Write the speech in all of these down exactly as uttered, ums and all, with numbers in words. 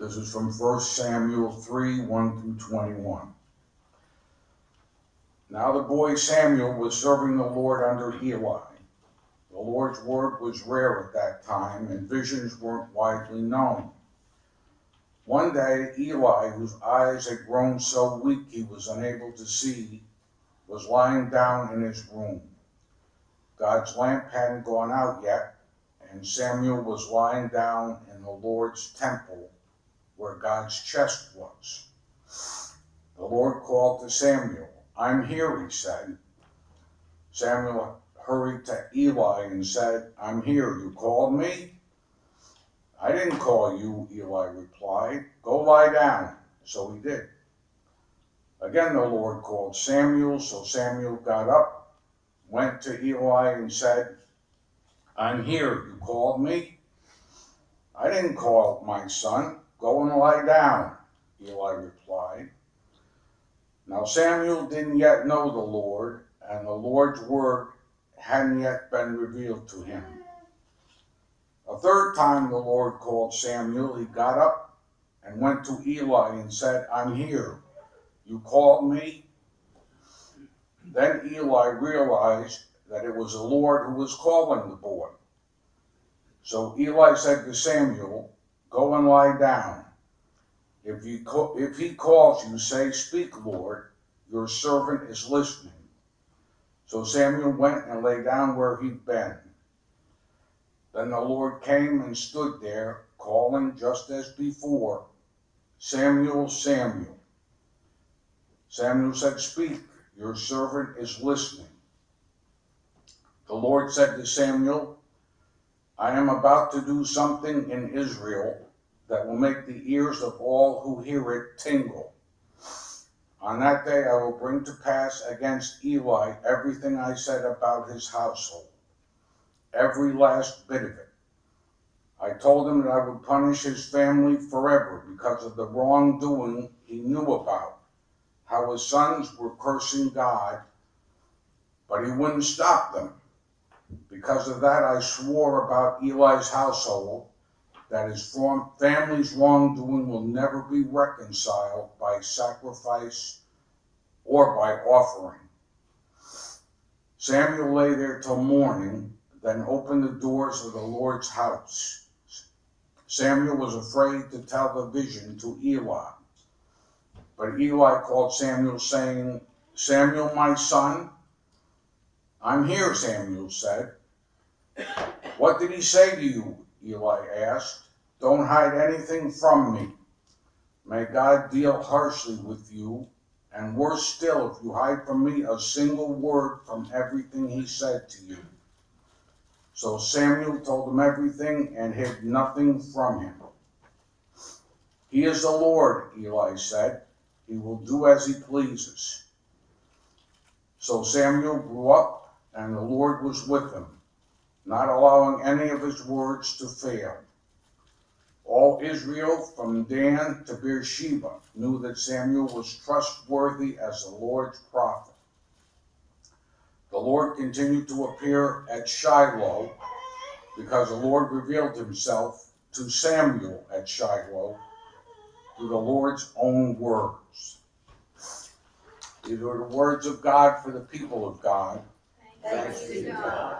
This is from First Samuel three, one through twenty-one. Now the boy Samuel was serving the Lord under Eli. The Lord's word was rare at that time, and visions weren't widely known. One day, Eli, whose eyes had grown so weak he was unable to see, was lying down in his room. God's lamp hadn't gone out yet, and Samuel was lying down in the Lord's temple where God's chest was. The Lord called to Samuel. "I'm here," he said. Samuel hurried to Eli and said, "I'm here. You called me?" "I didn't call you," Eli replied. "Go lie down." So he did. Again the Lord called Samuel, so Samuel got up, went to Eli and said, "I'm here. You called me?" "I didn't call, my son. Go and lie down," Eli replied. Now Samuel didn't yet know the Lord, and the Lord's word hadn't yet been revealed to him. A third time the Lord called Samuel. He got up and went to Eli and said, "I'm here. You called me?" Then Eli realized that it was the Lord who was calling the boy. So Eli said to Samuel, "Go and lie down. If he, if he calls you, say, 'Speak, Lord, your servant is listening.'" So Samuel went and lay down where he'd been. Then the Lord came and stood there, calling just as before, "Samuel, Samuel." Samuel said, "Speak, your servant is listening." The Lord said to Samuel, "I am about to do something in Israel that will make the ears of all who hear it tingle. On that day I will bring to pass against Eli everything I said about his household, every last bit of it. I told him that I would punish his family forever because of the wrongdoing he knew about, how his sons were cursing God, but he wouldn't stop them. Because of that I swore about Eli's household that his family's wrongdoing will never be reconciled by sacrifice or by offering." Samuel lay there till morning, then opened the doors of the Lord's house. Samuel was afraid to tell the vision to Eli. But Eli called Samuel, saying, "Samuel, my son?" "I'm here," Samuel said. "What did he say to you?" Eli asked. "Don't hide anything from me. May God deal harshly with you, and worse still if you hide from me a single word from everything he said to you." So Samuel told him everything and hid nothing from him. "He is the Lord," Eli said. "He will do as he pleases." So Samuel grew up, and the Lord was with him, not allowing any of his words to fail. All Israel, from Dan to Beersheba, knew that Samuel was trustworthy as the Lord's prophet. The Lord continued to appear at Shiloh because the Lord revealed himself to Samuel at Shiloh through the Lord's own words. These are the words of God for the people of God. Thanks be to God.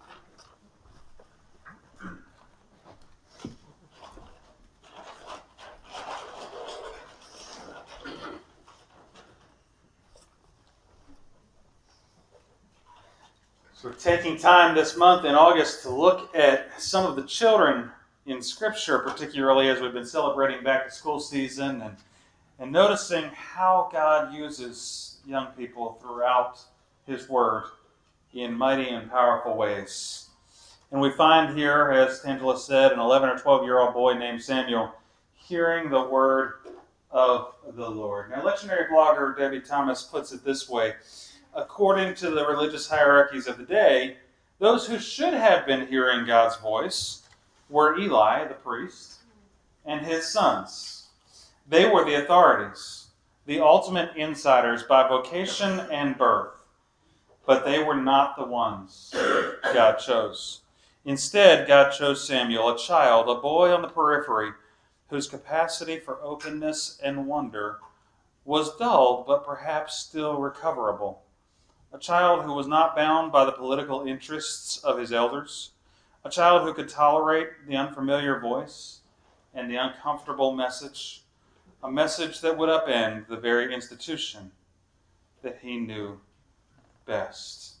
So we're taking time this month in August to look at some of the children in Scripture, particularly as we've been celebrating back to school season, and, and noticing how God uses young people throughout His Word in mighty and powerful ways. And we find here, as Angela said, an eleven or twelve-year-old boy named Samuel hearing the word of the Lord. Now, lectionary blogger Debbie Thomas puts it this way: according to the religious hierarchies of the day, those who should have been hearing God's voice were Eli, the priest, and his sons. They were the authorities, the ultimate insiders by vocation and birth. But they were not the ones God chose. Instead, God chose Samuel, a child, a boy on the periphery, whose capacity for openness and wonder was dulled, but perhaps still recoverable. A child who was not bound by the political interests of his elders. A child who could tolerate the unfamiliar voice and the uncomfortable message. A message that would upend the very institution that he knew best.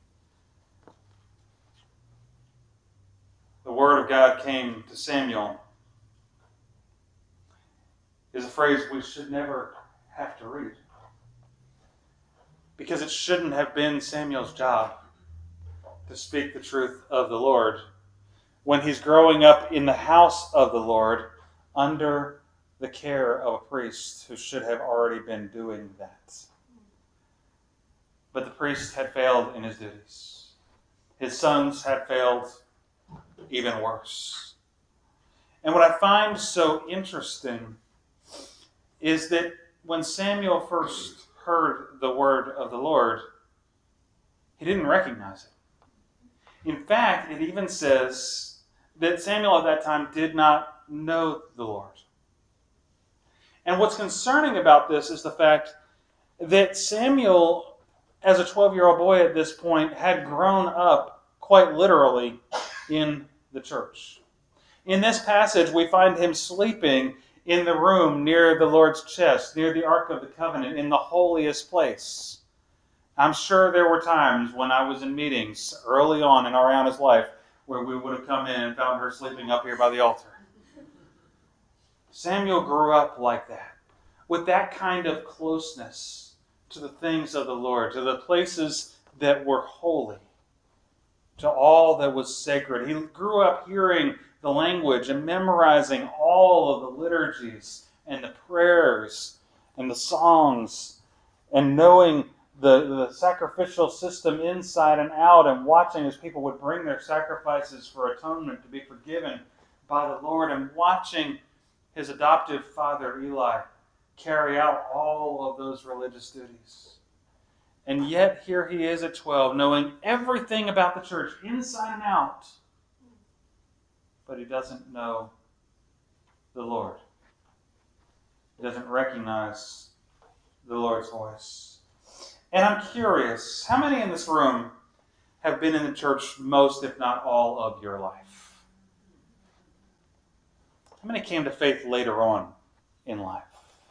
The word of God came to Samuel is a phrase we should never have to read. Because it shouldn't have been Samuel's job to speak the truth of the Lord when he's growing up in the house of the Lord under the care of a priest who should have already been doing that. But the priest had failed in his duties. His sons had failed even worse. And what I find so interesting is that when Samuel first heard the word of the Lord, he didn't recognize it. In fact, it even says that Samuel at that time did not know the Lord. And what's concerning about this is the fact that Samuel, as a twelve-year-old boy at this point, had grown up quite literally in the church. In this passage, we find him sleeping in the room near the Lord's chest, near the Ark of the Covenant, in the holiest place. I'm sure there were times when I was in meetings early on in Ariana's life where we would have come in and found her sleeping up here by the altar. Samuel grew up like that, with that kind of closeness to the things of the Lord, to the places that were holy, to all that was sacred. He grew up hearing the language and memorizing all of the liturgies and the prayers and the songs and knowing the, the sacrificial system inside and out and watching as people would bring their sacrifices for atonement to be forgiven by the Lord and watching his adoptive father Eli carry out all of those religious duties. And yet here he is at twelve, knowing everything about the church inside and out, but he doesn't know the Lord. He doesn't recognize the Lord's voice. And I'm curious, how many in this room have been in the church most, if not all, of your life? How many came to faith later on in life?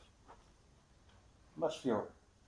Much fewer.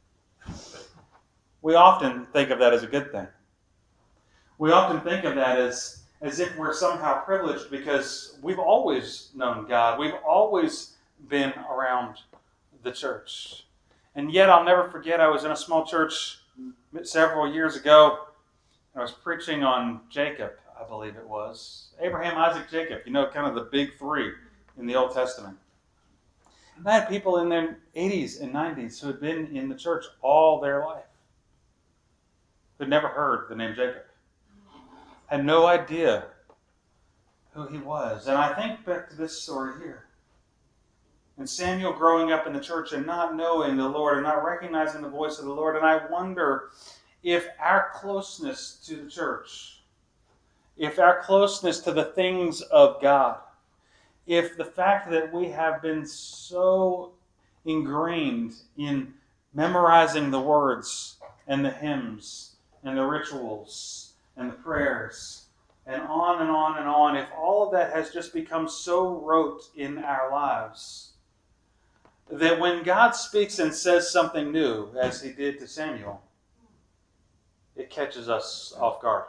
We often think of that as a good thing. We often think of that as, as if we're somehow privileged because we've always known God. We've always been around the church. And yet I'll never forget, I was in a small church several years ago. I was preaching on Jacob, I believe it was. Abraham, Isaac, Jacob. You know, kind of the big three in the Old Testament. And I had people in their eighties and nineties who had been in the church all their life, who had never heard the name Jacob, had no idea who he was. And I think back to this story here. And Samuel growing up in the church and not knowing the Lord and not recognizing the voice of the Lord. And I wonder if our closeness to the church, if our closeness to the things of God, if the fact that we have been so ingrained in memorizing the words and the hymns and the rituals and the prayers and on and on and on, if all of that has just become so rote in our lives, that when God speaks and says something new, as he did to Samuel, it catches us off guard.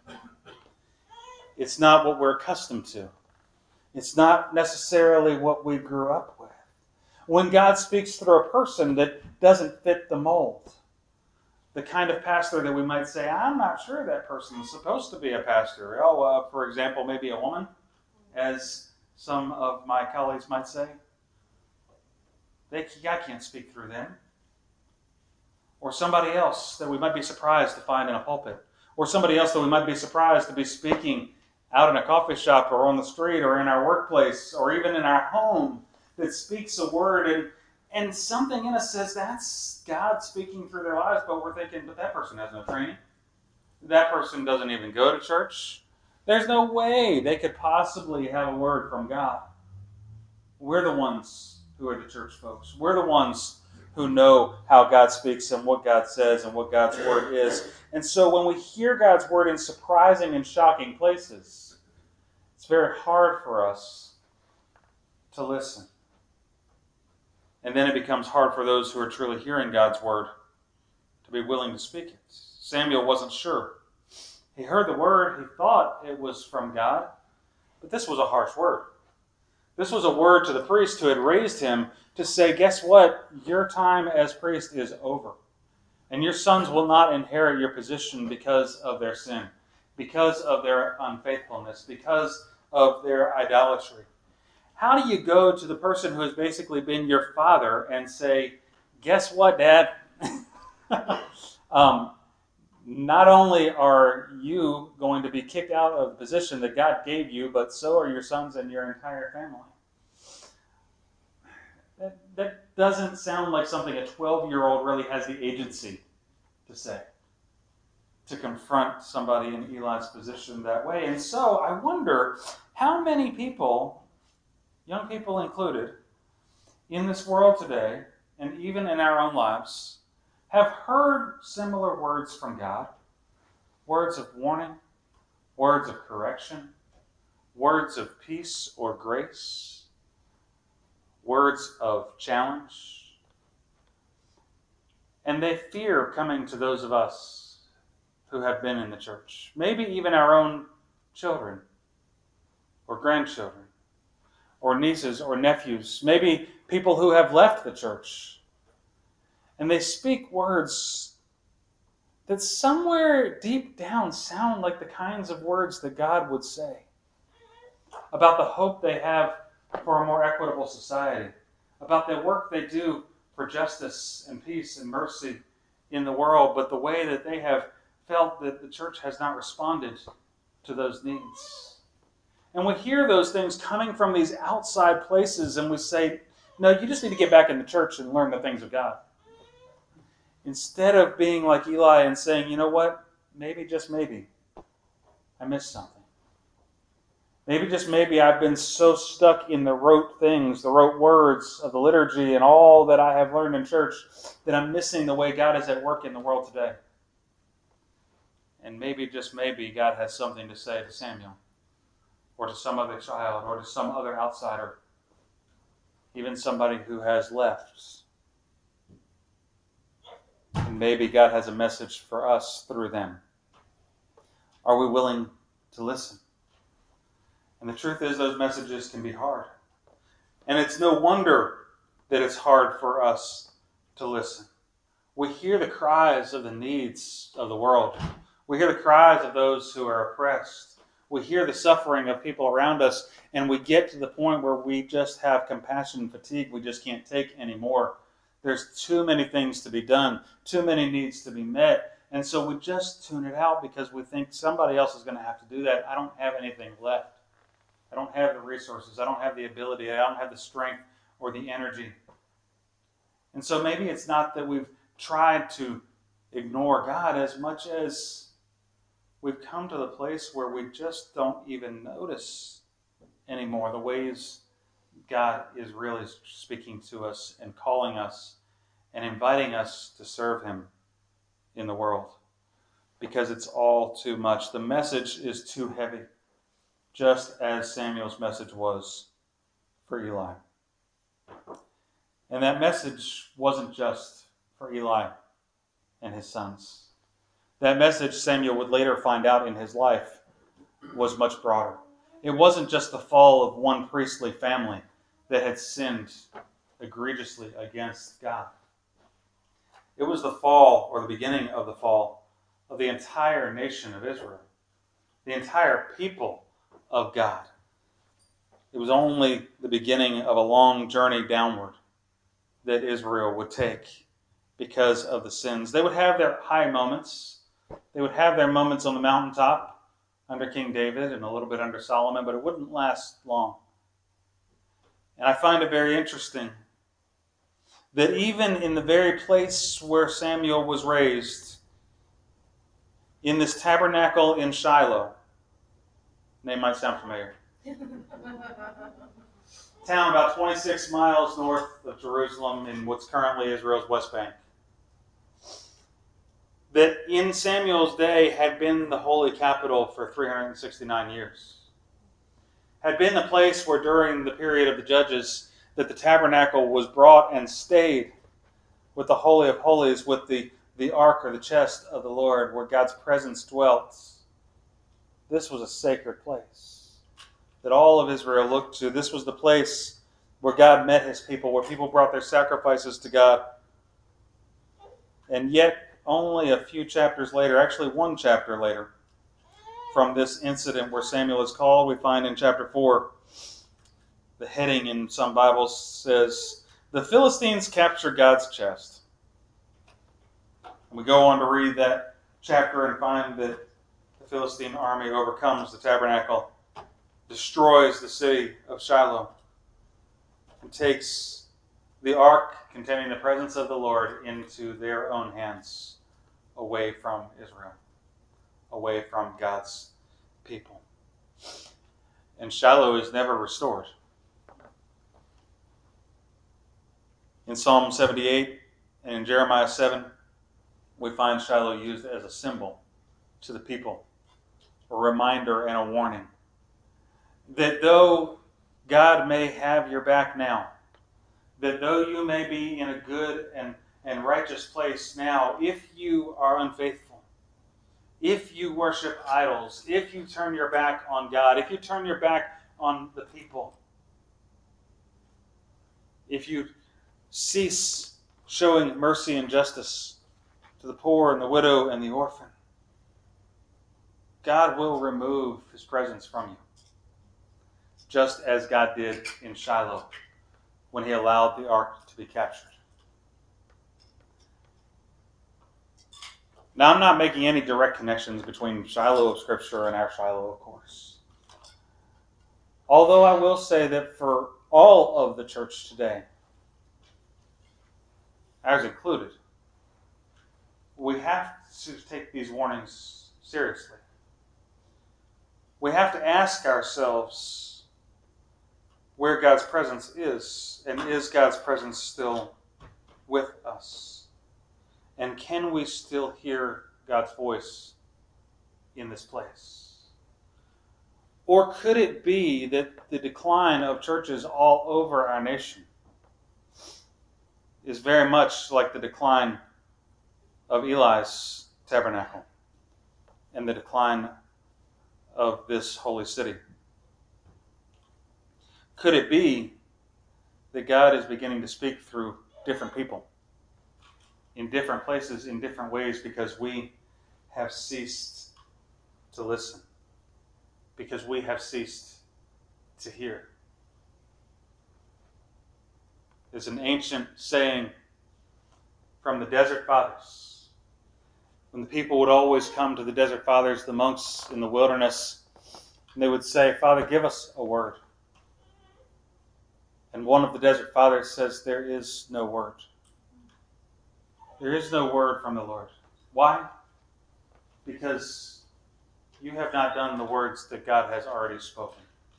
It's not what we're accustomed to. It's not necessarily what we grew up with. When God speaks through a person that doesn't fit the mold, the kind of pastor that we might say, I'm not sure that person is supposed to be a pastor. Oh, uh, for example, maybe a woman, as some of my colleagues might say. They, God can't speak through them. Or somebody else that we might be surprised to find in a pulpit. Or somebody else that we might be surprised to be speaking out in a coffee shop or on the street or in our workplace or even in our home that speaks a word and, and something in us says that's God speaking through their lives, but we're thinking, but that person has no training. That person doesn't even go to church. There's no way they could possibly have a word from God. We're the ones who are the church folks. We're the ones who know how God speaks and what God says and what God's word is. And so when we hear God's word in surprising and shocking places, it's very hard for us to listen. And then it becomes hard for those who are truly hearing God's word to be willing to speak it. Samuel wasn't sure. He heard the word, he thought it was from God, but this was a harsh word. This was a word to the priest who had raised him to say, guess what? Your time as priest is over. And your sons will not inherit your position because of their sin, because of their unfaithfulness, because of their idolatry. How do you go to the person who has basically been your father and say, guess what, Dad? um, not only are you going to be kicked out of the position that God gave you, but so are your sons and your entire family. That, that doesn't sound like something a twelve-year-old really has the agency to say, to confront somebody in Eli's position that way. And so I wonder how many people, young people included, in this world today, and even in our own lives, have heard similar words from God, words of warning, words of correction, words of peace or grace, words of challenge. And they fear coming to those of us who have been in the church, maybe even our own children or grandchildren or nieces or nephews, maybe people who have left the church. And they speak words that somewhere deep down sound like the kinds of words that God would say about the hope they have for a more equitable society, about the work they do for justice and peace and mercy in the world, but the way that they have felt that the church has not responded to those needs. And we hear those things coming from these outside places, and we say, no, you just need to get back in the church and learn the things of God. Instead of being like Eli and saying, you know what, maybe, just maybe, I missed something. Maybe, just maybe, I've been so stuck in the rote things, the rote words of the liturgy and all that I have learned in church that I'm missing the way God is at work in the world today. And maybe, just maybe, God has something to say to Samuel, or to some other child, or to some other outsider, even somebody who has left. And maybe God has a message for us through them. Are we willing to listen? And the truth is, those messages can be hard. And it's no wonder that it's hard for us to listen. We hear the cries of the needs of the world. We hear the cries of those who are oppressed. We hear the suffering of people around us, and we get to the point where we just have compassion fatigue. We just can't take anymore. There's too many things to be done, too many needs to be met, and so we just tune it out because we think somebody else is going to have to do that. I don't have anything left. I don't have the resources. I don't have the ability. I don't have the strength or the energy. And so maybe it's not that we've tried to ignore God as much as we've come to the place where we just don't even notice anymore the ways God is really speaking to us and calling us and inviting us to serve Him in the world, because it's all too much. The message is too heavy, just as Samuel's message was for Eli. And that message wasn't just for Eli and his sons. That message, Samuel would later find out in his life, was much broader. It wasn't just the fall of one priestly family that had sinned egregiously against God. It was the fall, or the beginning of the fall, of the entire nation of Israel, the entire people of God. It was only the beginning of a long journey downward that Israel would take because of the sins. They would have their high moments. They would have their moments on the mountaintop under King David and a little bit under Solomon, but it wouldn't last long. And I find it very interesting that even in the very place where Samuel was raised, in this tabernacle in Shiloh, name might sound familiar. town about twenty-six miles north of Jerusalem in what's currently Israel's West Bank. That in Samuel's day had been the holy capital for three hundred sixty-nine years. Had been the place where during the period of the Judges that the tabernacle was brought and stayed with the Holy of Holies, with the, the ark or the chest of the Lord, where God's presence dwelt. This was a sacred place that all of Israel looked to. This was the place where God met his people, where people brought their sacrifices to God. And yet, only a few chapters later, actually one chapter later, from this incident where Samuel is called, we find in chapter four, the heading in some Bibles says, "The Philistines capture God's chest." And we go on to read that chapter and find that the Philistine army overcomes the tabernacle, destroys the city of Shiloh, and takes the ark containing the presence of the Lord into their own hands, away from Israel, away from God's people. And Shiloh is never restored. In Psalm seventy-eight and in Jeremiah seven, we find Shiloh used as a symbol to the people, a reminder and a warning that though God may have your back now, that though you may be in a good and, and righteous place now, if you are unfaithful, if you worship idols, if you turn your back on God, if you turn your back on the people, if you cease showing mercy and justice to the poor and the widow and the orphan, God will remove his presence from you, just as God did in Shiloh when he allowed the ark to be captured. Now, I'm not making any direct connections between Shiloh of Scripture and our Shiloh, of course. Although I will say that for all of the church today, ours included, we have to take these warnings seriously. We have to ask ourselves where God's presence is, and is God's presence still with us? And can we still hear God's voice in this place? Or could it be that the decline of churches all over our nation is very much like the decline of Eli's tabernacle and the decline of this holy city? Could it be that God is beginning to speak through different people in different places, in different ways, because we have ceased to listen, because we have ceased to hear? There's an ancient saying from the Desert Fathers. When the people would always come to the Desert Fathers, the monks in the wilderness, and they would say, "Father, give us a word." And one of the Desert Fathers says, "There is no word. There is no word from the Lord." Why? Because you have not done the words that God has already spoken.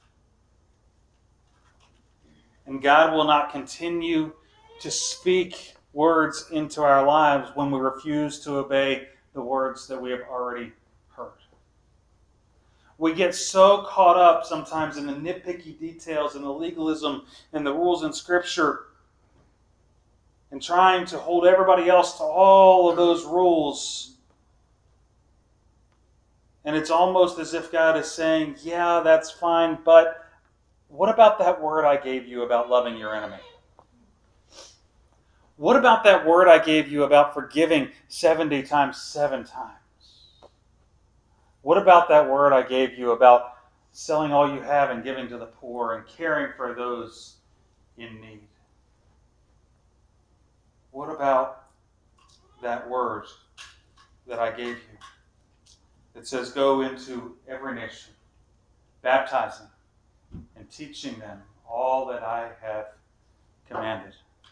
And God will not continue to speak words into our lives when we refuse to obey the words that we have already heard. We get so caught up sometimes in the nitpicky details and the legalism and the rules in Scripture and trying to hold everybody else to all of those rules. And it's almost as if God is saying, "Yeah, that's fine, but what about that word I gave you about loving your enemy? What about that word I gave you about forgiving seventy times seven times? What about that word I gave you about selling all you have and giving to the poor and caring for those in need? What about that word that I gave you that says, go into every nation, baptizing and teaching them all that I have commanded?"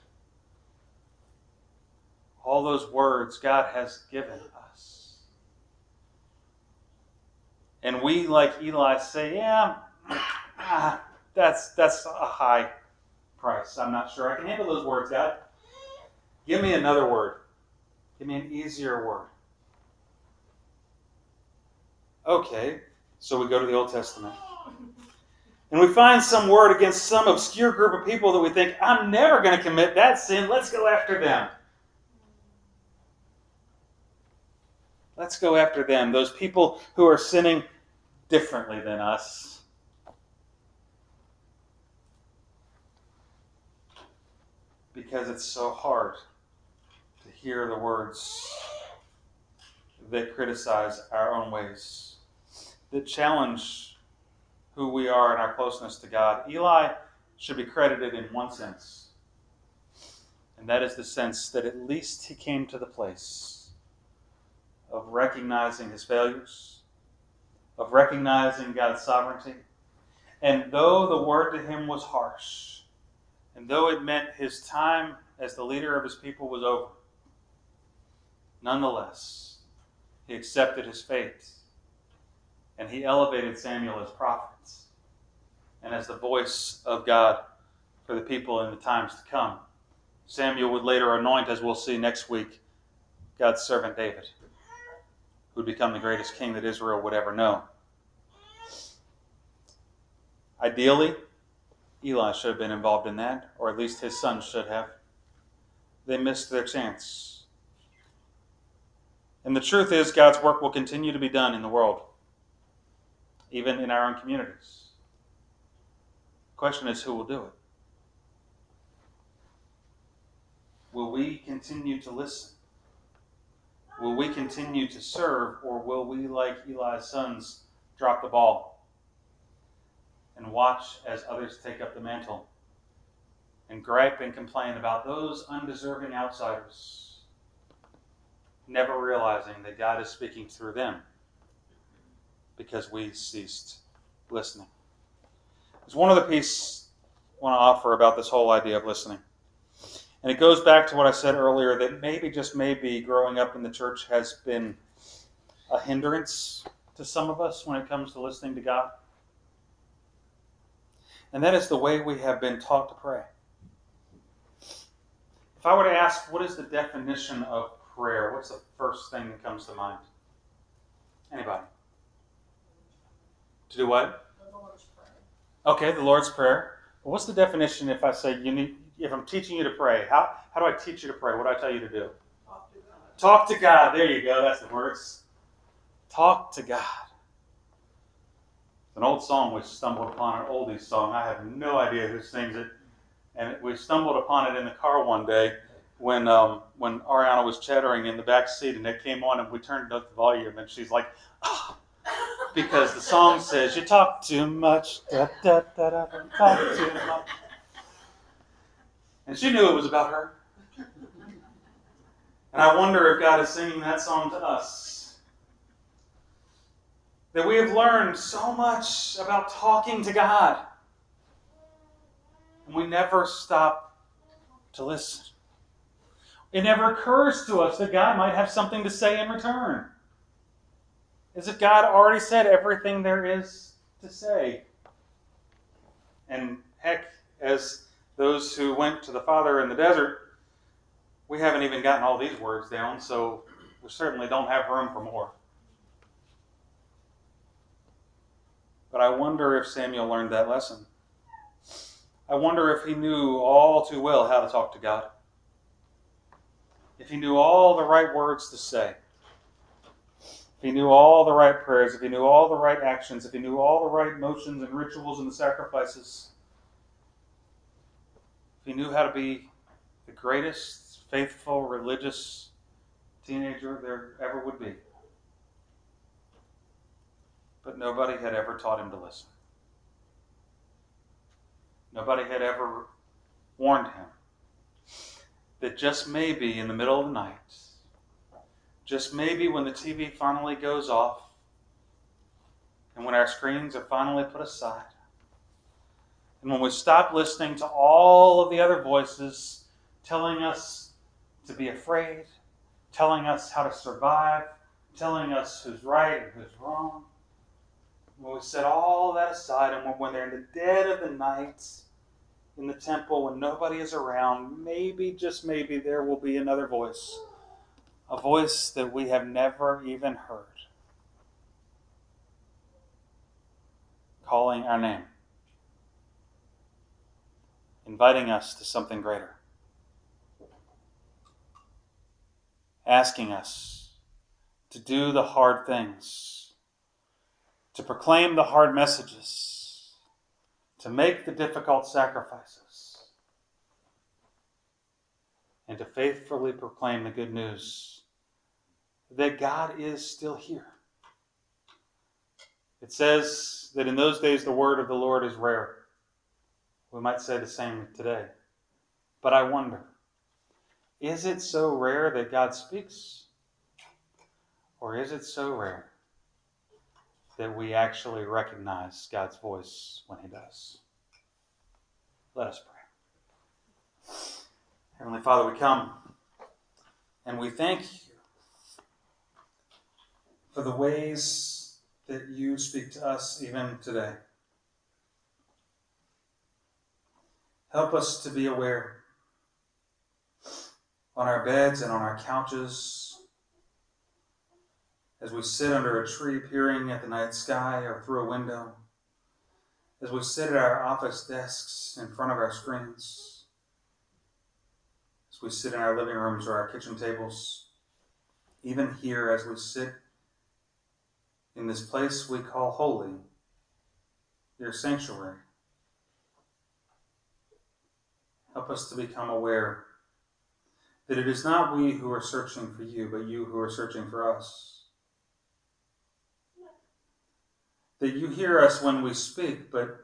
All those words God has given us. And we, like Eli, say, "Yeah, ah, that's that's a high price. I'm not sure I can handle those words, God. Give me another word. Give me an easier word. Okay, so we go to the Old Testament. And we find some word against some obscure group of people that we think, I'm never going to commit that sin. Let's go after them. Let's go after them. Those people who are sinning differently than us. Because it's so hard to hear the words that criticize our own ways, that challenge who we are in our closeness to God. Eli should be credited in one sense, and that is the sense that at least he came to the place of recognizing his failures, of recognizing God's sovereignty, and though the word to him was harsh, and though it meant his time as the leader of his people was over, nonetheless, he accepted his fate, and he elevated Samuel as prophet and as the voice of God for the people in the times to come. Samuel would later anoint, as we'll see next week, God's servant David, who would become the greatest king that Israel would ever know. Ideally, Eli should have been involved in that, or at least his sons should have. They missed their chance. And the truth is, God's work will continue to be done in the world, even in our own communities. The question is, who will do it? Will we continue to listen? Will we continue to serve, or will we, like Eli's sons, drop the ball and watch as others take up the mantle and gripe and complain about those undeserving outsiders, never realizing that God is speaking through them because we ceased listening? There's one other piece I want to offer about this whole idea of listening. And it goes back to what I said earlier, that maybe, just maybe, growing up in the church has been a hindrance to some of us when it comes to listening to God. And that is the way we have been taught to pray. If I were to ask, what is the definition of prayer? What's the first thing that comes to mind? Anybody? To do what? The Lord's Prayer. Okay, the Lord's Prayer. Well, what's the definition if I say you need, if I'm teaching you to pray? How how do I teach you to pray? What do I tell you to do? Talk to God. Talk to God. There you go. That's the words. Talk to God. It's an old song we stumbled upon, an oldies song. I have no idea who sings it. And we stumbled upon it in the car one day when um, when Ariana was chattering in the back seat, and it came on, and we turned up the volume, and she's like, oh, because the song says, you talk too much, da, da, da, da, talk too much. And she knew it was about her. And I wonder if God is singing that song to us. That we have learned so much about talking to God, and we never stop to listen. It never occurs to us that God might have something to say in return. As if God already said everything there is to say. And heck, as those who went to the Father in the desert, we haven't even gotten all these words down, so we certainly don't have room for more. But I wonder if Samuel learned that lesson. I wonder if he knew all too well how to talk to God. If he knew all the right words to say. If he knew all the right prayers. If he knew all the right actions. If he knew all the right motions and rituals and the sacrifices. If he knew how to be the greatest, faithful, religious teenager there ever would be. But nobody had ever taught him to listen. Nobody had ever warned him that just maybe in the middle of the night, just maybe when the T V finally goes off, and when our screens are finally put aside, and when we stop listening to all of the other voices telling us to be afraid, telling us how to survive, telling us who's right and who's wrong, when we set all that aside, and when they're in the dead of the night, in the temple when nobody is around, maybe, just maybe, there will be another voice. A voice that we have never even heard. Calling our name. Inviting us to something greater. Asking us to do the hard things. To proclaim the hard messages. To make the difficult sacrifices. And to faithfully proclaim the good news that God is still here. It says that in those days the word of the Lord is rare. We might say the same today. But I wonder, is it so rare that God speaks? Or is it so rare that we actually recognize God's voice when He does? Let us pray. Heavenly Father, we come and we thank you for the ways that you speak to us even today. Help us to be aware on our beds and on our couches, as we sit under a tree peering at the night sky or through a window, as we sit at our office desks in front of our screens, as we sit in our living rooms or our kitchen tables, even here as we sit in this place we call holy, your sanctuary. Help us to become aware that it is not we who are searching for you, but you who are searching for us. That you hear us when we speak, but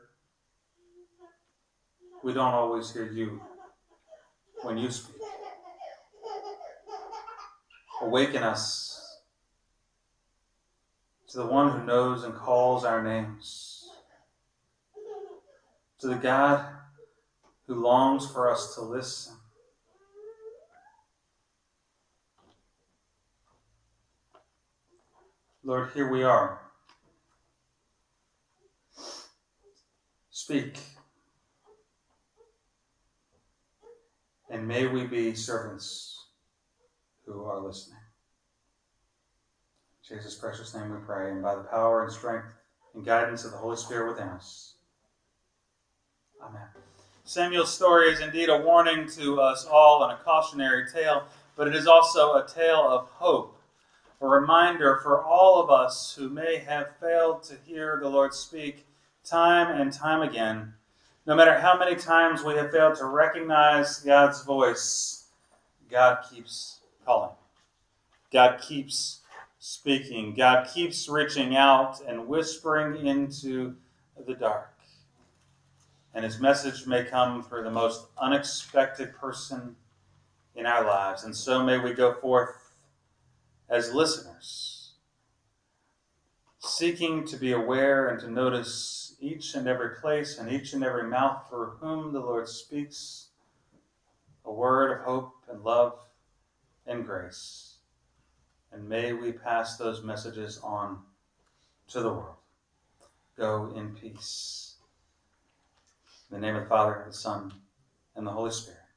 we don't always hear you when you speak. Awaken us to the one who knows and calls our names, to the God who longs for us to listen. Lord, here we are. Speak. And may we be servants who are listening. In Jesus' precious name we pray, and by the power and strength and guidance of the Holy Spirit within us. Amen. Samuel's story is indeed a warning to us all and a cautionary tale, but it is also a tale of hope. A reminder for all of us who may have failed to hear the Lord speak time and time again. No matter how many times we have failed to recognize God's voice, God keeps calling. God keeps speaking. God keeps reaching out and whispering into the dark. And His message may come through the most unexpected person in our lives. And so may we go forth as listeners, seeking to be aware and to notice each and every place and each and every mouth through whom the Lord speaks a word of hope and love and grace. And may we pass those messages on to the world. Go in peace. In the name of the Father, the Son, and the Holy Spirit.